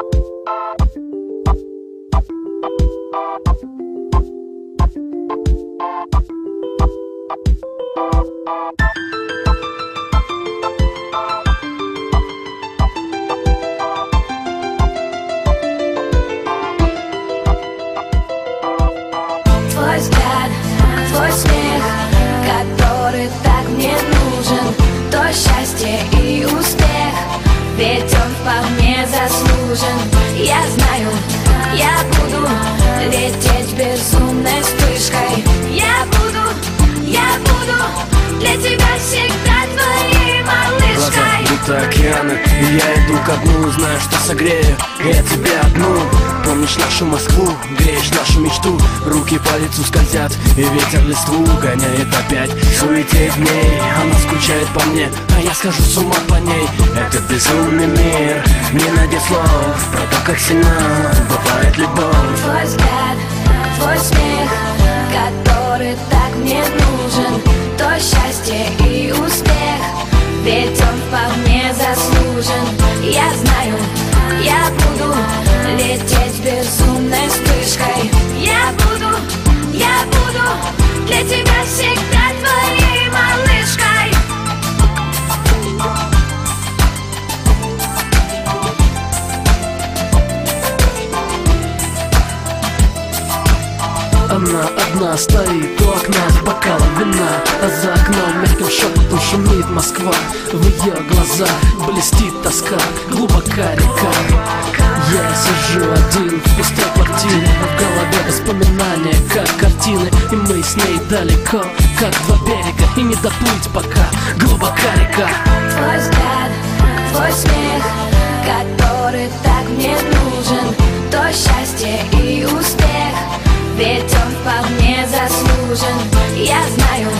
Твой взгляд, твой смех, который так мне нужен, то счастье и успех, ведь он вполне заслужен. Я знаю, я буду лететь безумной вспышкой. Я буду для тебя всегда твоей малышкой. Глаза будто океаны, и я иду ко дну, знаю, что согрею я тебя одну. Помнишь нашу Москву, греешь нашу мечту, руки по лицу скользят, и ветер листву гоняет опять. Суетеет в ней, она скучает по мне, а я схожу с ума по ней. Это безумный мир, не найдет слов про то, как сильна бывает любовь. Твой взгляд, твой смех, который так мне нужен, то счастье и успех, ведь он вполне заслужен. Я знаю, я буду лететь безумной вспышкой. Я буду для тебя всегда твоей малышкой. Она одна стоит у окна с бокалом вина, а за окном мягким шепотом шумит Москва. В ее глазах блестит тоска, глубока река. Я сижу один в пустой квартире, а в голове воспоминания, как картины. И мы с ней далеко, как два берега, и не доплыть пока, глубока река. Твой взгляд, твой смех, который так мне нужен, то счастье и успех, ведь он вполне заслужен. Я знаю,